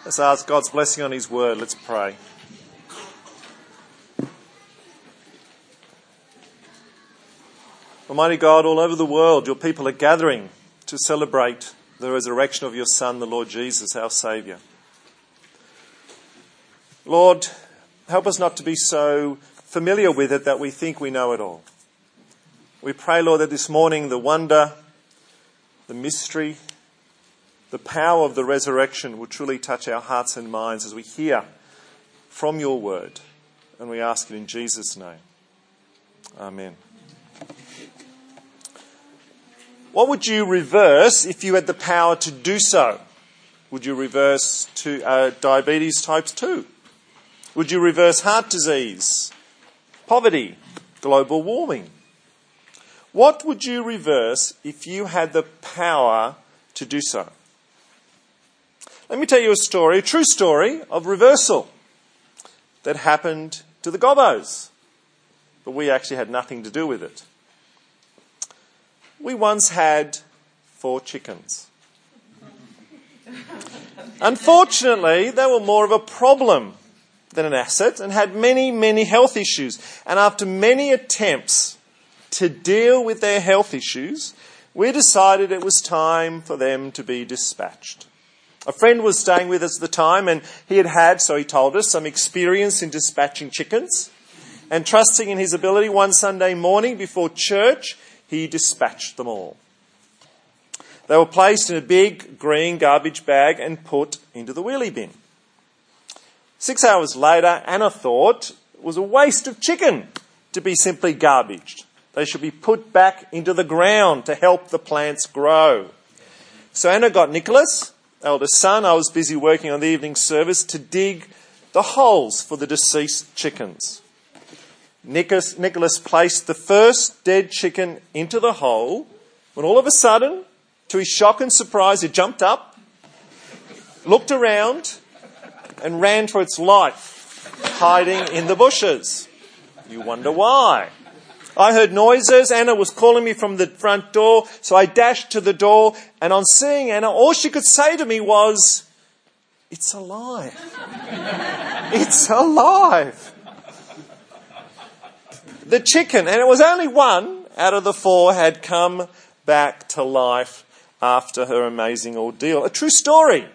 Let's ask God's blessing on his word. Let's pray. Almighty God, all over the world, your people are gathering to celebrate the resurrection of your Son, the Lord Jesus, our Saviour. Lord, help us not to be so familiar with it that we think we know it all. We pray, Lord, that this morning the wonder, the mystery, the power of the resurrection will truly touch our hearts and minds as we hear from your word. And we ask it in Jesus' name. Amen. What would you reverse if you had the power to do so? Would you reverse to diabetes type 2? Would you reverse heart disease, poverty, global warming? What would you reverse if you had the power to do so? Let me tell you a story, a true story of reversal that happened to the Gobbos, but we actually had nothing to do with it. We once had 4 chickens. Unfortunately, they were more of a problem than an asset and had many, many health issues. And after many attempts to deal with their health issues, we decided it was time for them to be dispatched. A friend was staying with us at the time, and he had, so he told us, some experience in dispatching chickens. And trusting in his ability, one Sunday morning before church, he dispatched them all. They were placed in a big green garbage bag and put into the wheelie bin. 6 hours later, Anna thought it was a waste of chicken to be simply garbaged. They should be put back into the ground to help the plants grow. So Anna got Nicholas, eldest son. I was busy working on the evening service to dig the holes for the deceased chickens. Nicholas placed the first dead chicken into the hole when all of a sudden, to his shock and surprise, it jumped up, looked around and ran for its life, hiding in the bushes. You wonder why. I heard noises. Anna was calling me from the front door, so I dashed to the door, and on seeing Anna, all she could say to me was, "It's alive. It's alive." The chicken, and it was only one out of the 4, had come back to life after her amazing ordeal. A true story.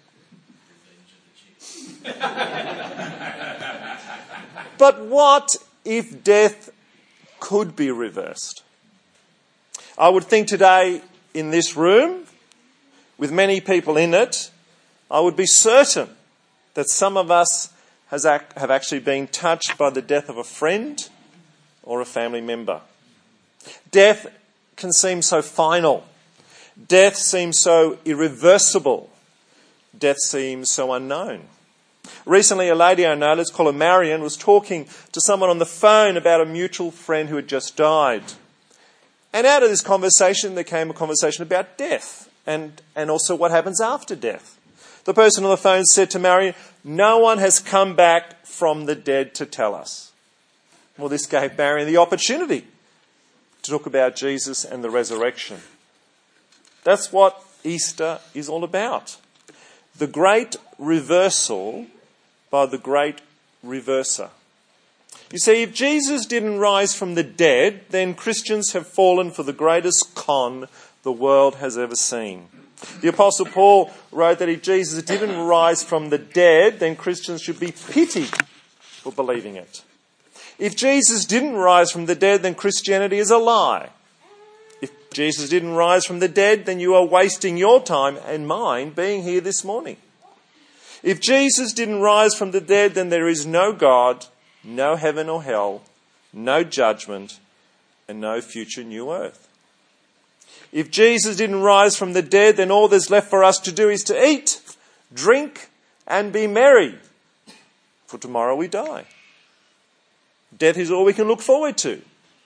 But what if death could be reversed? I would think today in this room, with many people in it, I would be certain that some of us have actually been touched by the death of a friend or a family member. Death can seem so final. Death seems so irreversible. Death seems so unknown. Recently, a lady I know, let's call her Marion, was talking to someone on the phone about a mutual friend who had just died. And out of this conversation, there came a conversation about death and also what happens after death. The person on the phone said to Marion, "No one has come back from the dead to tell us." Well, this gave Marion the opportunity to talk about Jesus and the resurrection. That's what Easter is all about. The great reversal by the great reverser. You see, if Jesus didn't rise from the dead, then Christians have fallen for the greatest con the world has ever seen. The Apostle Paul wrote that if Jesus didn't rise from the dead, then Christians should be pitied for believing it. If Jesus didn't rise from the dead, then Christianity is a lie. If Jesus didn't rise from the dead, then you are wasting your time and mine being here this morning. If Jesus didn't rise from the dead, then there is no God, no heaven or hell, no judgment, and no future new earth. If Jesus didn't rise from the dead, then all there's left for us to do is to eat, drink, and be merry. For tomorrow we die. Death is all we can look forward to.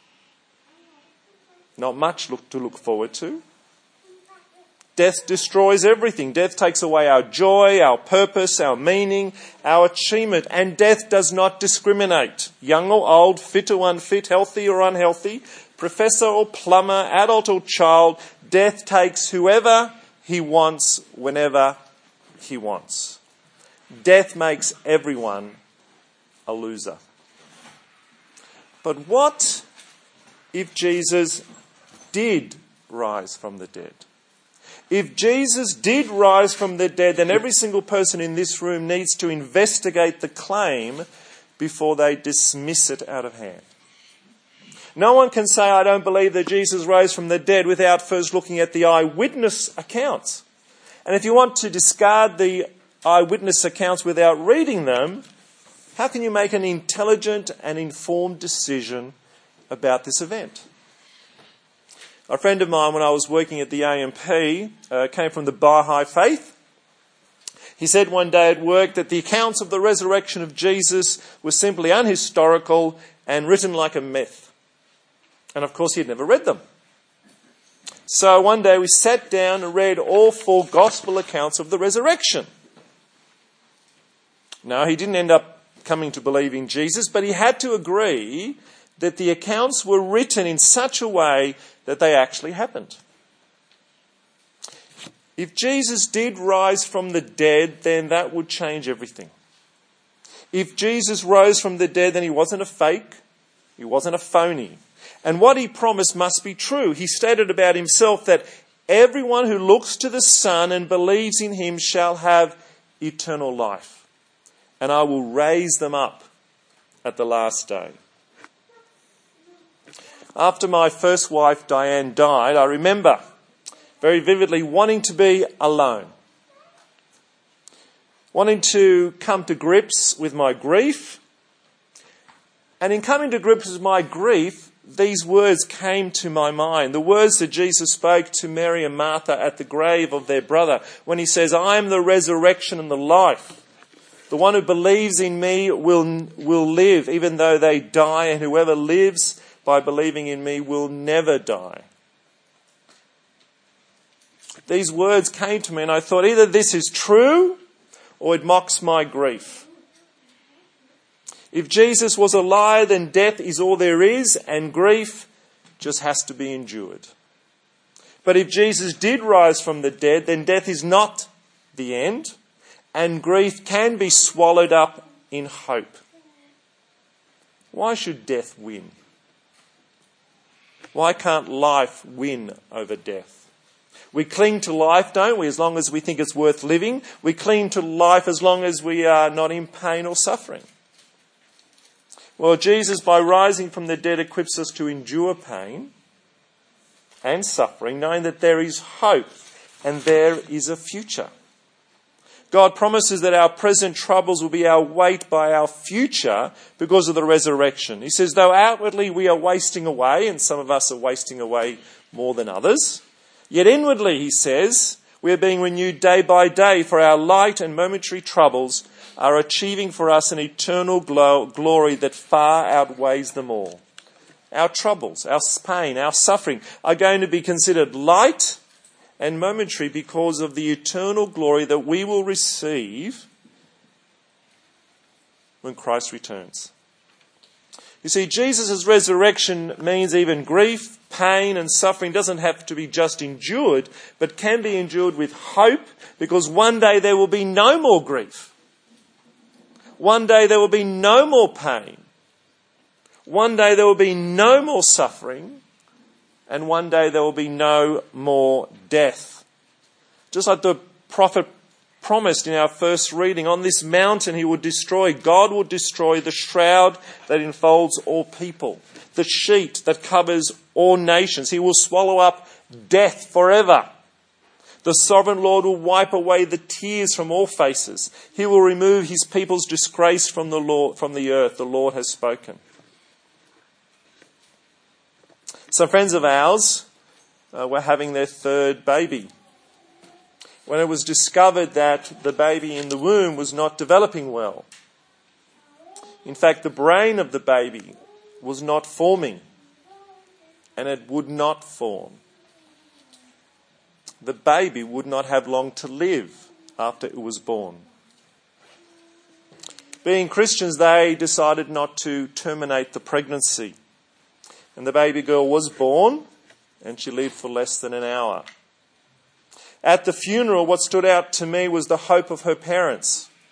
Not much to look forward to. Death destroys everything. Death takes away our joy, our purpose, our meaning, our achievement. And death does not discriminate. Young or old, fit or unfit, healthy or unhealthy, professor or plumber, adult or child. Death takes whoever he wants, whenever he wants. Death makes everyone a loser. But what if Jesus did rise from the dead? If Jesus did rise from the dead, then every single person in this room needs to investigate the claim before they dismiss it out of hand. No one can say, I don't believe that Jesus rose from the dead, without first looking at the eyewitness accounts. And if you want to discard the eyewitness accounts without reading them, how can you make an intelligent and informed decision about this event? A friend of mine, when I was working at the AMP, came from the Baha'i faith. He said one day at work that the accounts of the resurrection of Jesus were simply unhistorical and written like a myth. And of course he had never read them. So one day we sat down and read all 4 gospel accounts of the resurrection. No, he didn't end up coming to believe in Jesus, but he had to agree that the accounts were written in such a way that they actually happened. If Jesus did rise from the dead, then that would change everything. If Jesus rose from the dead, then he wasn't a fake, he wasn't a phony. And what he promised must be true. He stated about himself that everyone who looks to the Son and believes in him shall have eternal life, and I will raise them up at the last day. After my first wife, Diane, died, I remember very vividly wanting to be alone. Wanting to come to grips with my grief. And in coming to grips with my grief, these words came to my mind. The words that Jesus spoke to Mary and Martha at the grave of their brother, when he says, I am the resurrection and the life. The one who believes in me will live even though they die, and whoever lives by believing in me will never die. These words came to me and I thought, either this is true or it mocks my grief. If Jesus was a liar, then death is all there is and grief just has to be endured. But if Jesus did rise from the dead, then death is not the end and grief can be swallowed up in hope. Why should death win? Why can't life win over death? We cling to life, don't we, as long as we think it's worth living. We cling to life as long as we are not in pain or suffering. Well, Jesus, by rising from the dead, equips us to endure pain and suffering, knowing that there is hope and there is a future. God promises that our present troubles will be outweighed by our future because of the resurrection. He says, though outwardly we are wasting away, and some of us are wasting away more than others, yet inwardly, he says, we are being renewed day by day, for our light and momentary troubles are achieving for us an eternal glory that far outweighs them all. Our troubles, our pain, our suffering are going to be considered light and momentary because of the eternal glory that we will receive when Christ returns. You see, Jesus' resurrection means even grief, pain and suffering doesn't have to be just endured, but can be endured with hope, because one day there will be no more grief. One day there will be no more pain. One day there will be no more suffering. And one day there will be no more death. Just like the prophet promised in our first reading, on this mountain he would destroy, God will destroy the shroud that enfolds all people, the sheet that covers all nations. He will swallow up death forever. The sovereign Lord will wipe away the tears from all faces. He will remove his people's disgrace from the earth. The Lord has spoken. Some friends of ours were having their 3rd baby. When it was discovered that the baby in the womb was not developing well. In fact, the brain of the baby was not forming, and it would not form. The baby would not have long to live after it was born. Being Christians, they decided not to terminate the pregnancy. And the baby girl was born, and she lived for less than an hour. At the funeral, what stood out to me was the hope of her parents.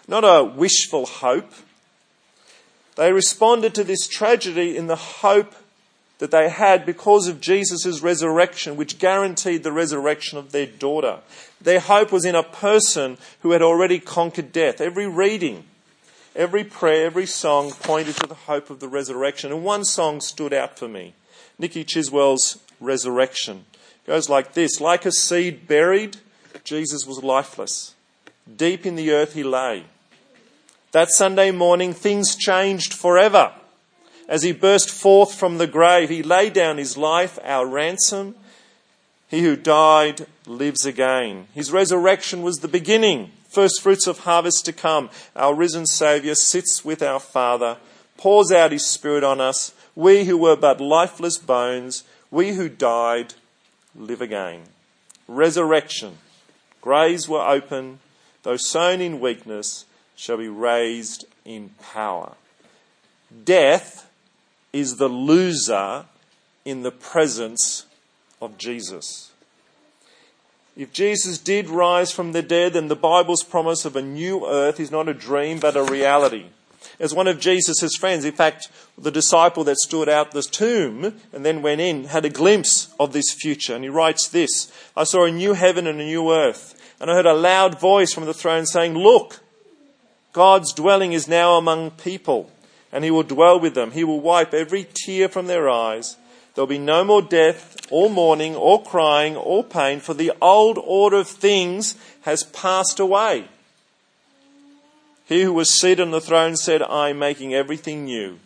not a wishful hope. They responded to this tragedy in the hope that they had because of Jesus' resurrection, which guaranteed the resurrection of their daughter. Their hope was in a person who had already conquered death. Every reading, every prayer, every song pointed to the hope of the resurrection. And one song stood out for me. Nicky Chiswell's Resurrection. It goes like this. Like a seed buried, Jesus was lifeless. Deep in the earth he lay. That Sunday morning, things changed forever. As he burst forth from the grave, he laid down his life, our ransom. He who died lives again. His resurrection was the beginning, first fruits of harvest to come. Our risen Saviour sits with our Father, pours out his Spirit on us. We who were but lifeless bones, we who died, live again. Resurrection. Graves were open, though sown in weakness, shall be raised in power. Death is the loser in the presence of Jesus. If Jesus did rise from the dead, then the Bible's promise of a new earth is not a dream but a reality. As one of Jesus' friends, in fact, the disciple that stood out the tomb and then went in, had a glimpse of this future. And he writes this, I saw a new heaven and a new earth, and I heard a loud voice from the throne saying, Look, God's dwelling is now among people, and he will dwell with them. He will wipe every tear from their eyes. There will be no more death, or mourning, or crying, or pain, for the old order of things has passed away. He who was seated on the throne said, I am making everything new.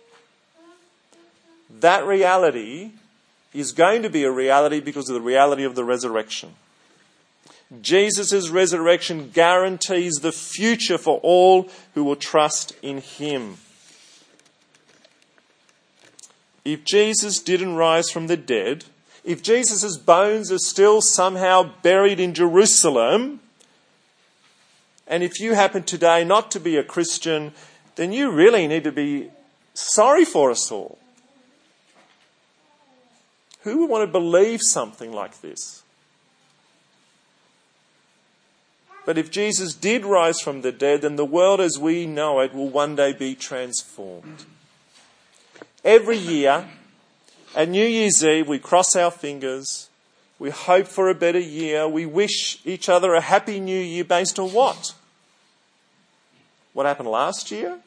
That reality is going to be a reality because of the reality of the resurrection. Jesus' resurrection guarantees the future for all who will trust in him. If Jesus didn't rise from the dead, if Jesus' bones are still somehow buried in Jerusalem, and if you happen today not to be a Christian, then you really need to be sorry for us all. Who would want to believe something like this? But if Jesus did rise from the dead, then the world as we know it will one day be transformed. Every year, at New Year's Eve, we cross our fingers, we hope for a better year, we wish each other a happy new year based on what? What happened last year?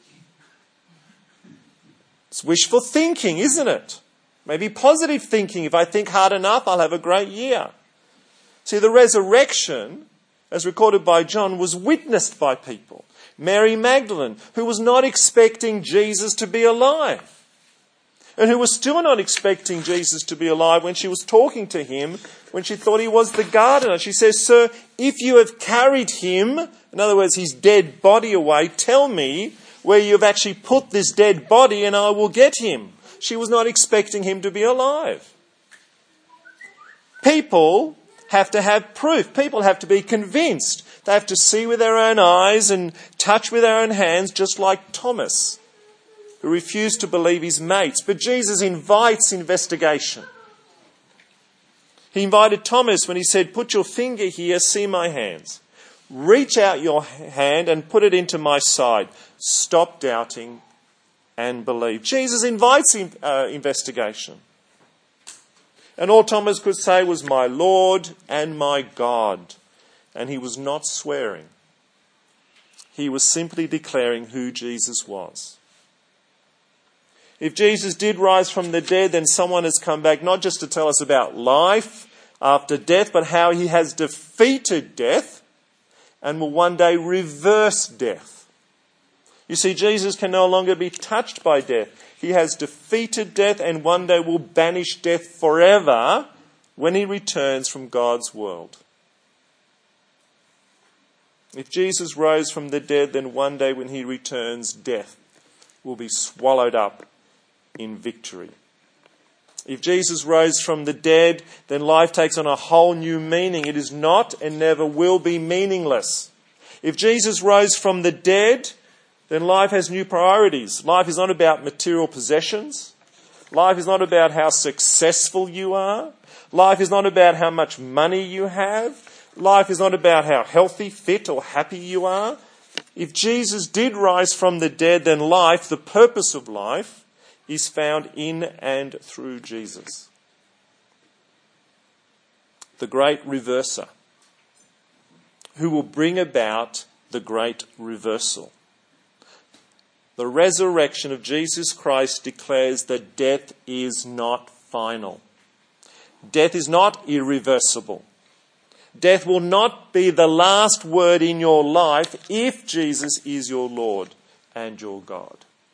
It's wishful thinking, isn't it? Maybe positive thinking. If I think hard enough, I'll have a great year. See, the resurrection, as recorded by John, was witnessed by people. Mary Magdalene, who was not expecting Jesus to be alive, and who was still not expecting Jesus to be alive when she was talking to him, when she thought he was the gardener. She says, Sir, if you have carried him, in other words, his dead body away, tell me where you've actually put this dead body and I will get him. She was not expecting him to be alive. People have to have proof. People have to be convinced. They have to see with their own eyes and touch with their own hands, just like Thomas, who refused to believe his mates. But Jesus invites investigation. He invited Thomas when he said, Put your finger here, see my hands. Reach out your hand and put it into my side. Stop doubting and believe. Jesus invites investigation. And all Thomas could say was, My Lord and my God. And he was not swearing. He was simply declaring who Jesus was. If Jesus did rise from the dead, then someone has come back not just to tell us about life after death, but how he has defeated death and will one day reverse death. You see, Jesus can no longer be touched by death. He has defeated death and one day will banish death forever when he returns from God's world. If Jesus rose from the dead, then one day when he returns, death will be swallowed up in victory. If Jesus rose from the dead, then life takes on a whole new meaning. It is not and never will be meaningless. If Jesus rose from the dead, then life has new priorities. Life is not about material possessions. Life is not about how successful you are. Life is not about how much money you have. Life is not about how healthy, fit or happy you are. If Jesus did rise from the dead, then life, the purpose of life, is found in and through Jesus. The great reverser, who will bring about the great reversal. The resurrection of Jesus Christ declares that death is not final. Death is not irreversible. Death will not be the last word in your life if Jesus is your Lord and your God.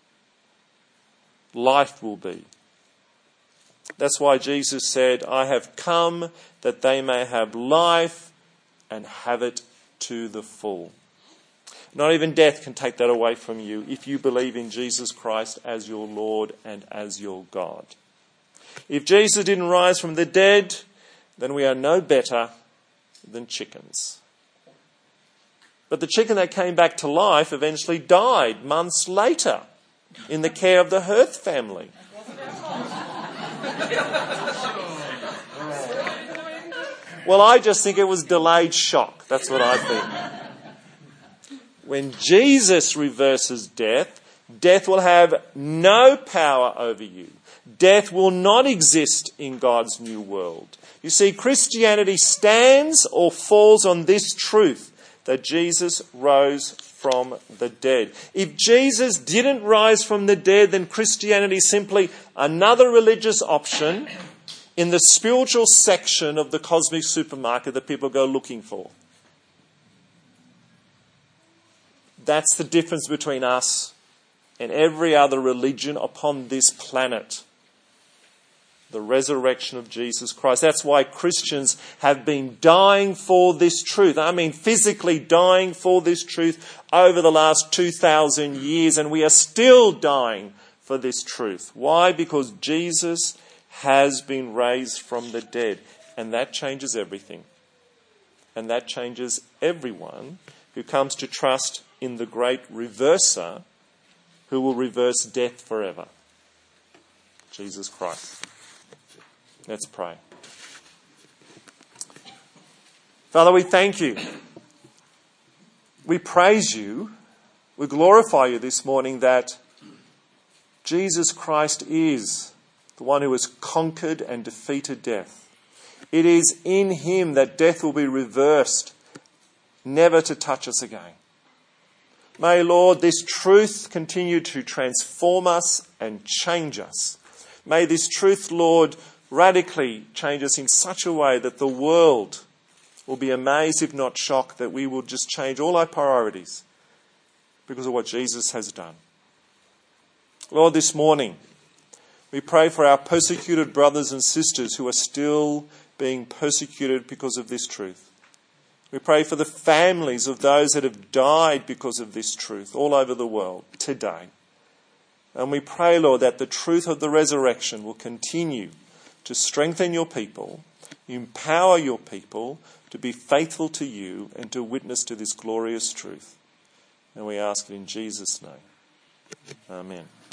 Life will be. That's why Jesus said, I have come that they may have life and have it to the full. Not even death can take that away from you if you believe in Jesus Christ as your Lord and as your God. If Jesus didn't rise from the dead, then we are no better than chickens. But the chicken that came back to life eventually died months later in the care of the Hirth family. Well, I just think it was delayed shock. That's what I think. When Jesus reverses death, death will have no power over you. Death will not exist in God's new world. You see, Christianity stands or falls on this truth that Jesus rose from the dead. If Jesus didn't rise from the dead, then Christianity is simply another religious option in the spiritual section of the cosmic supermarket that people go looking for. That's the difference between us and every other religion upon this planet. The resurrection of Jesus Christ. That's why Christians have been dying for this truth. I mean, physically dying for this truth over the last 2,000 years, and we are still dying for this truth. Why? Because Jesus has been raised from the dead, and that changes everything. And that changes everyone who comes to trust in the great reverser who will reverse death forever. Jesus Christ. Let's pray. Father, we thank you. We praise you. We glorify you this morning that Jesus Christ is the one who has conquered and defeated death. It is in him that death will be reversed, never to touch us again. May, Lord, this truth continue to transform us and change us. May this truth, Lord, radically change us in such a way that the world will be amazed, if not shocked, that we will just change all our priorities because of what Jesus has done. Lord, this morning, we pray for our persecuted brothers and sisters who are still being persecuted because of this truth. We pray for the families of those that have died because of this truth all over the world today. And we pray, Lord, that the truth of the resurrection will continue to strengthen your people, empower your people to be faithful to you and to witness to this glorious truth. And we ask it in Jesus' name. Amen.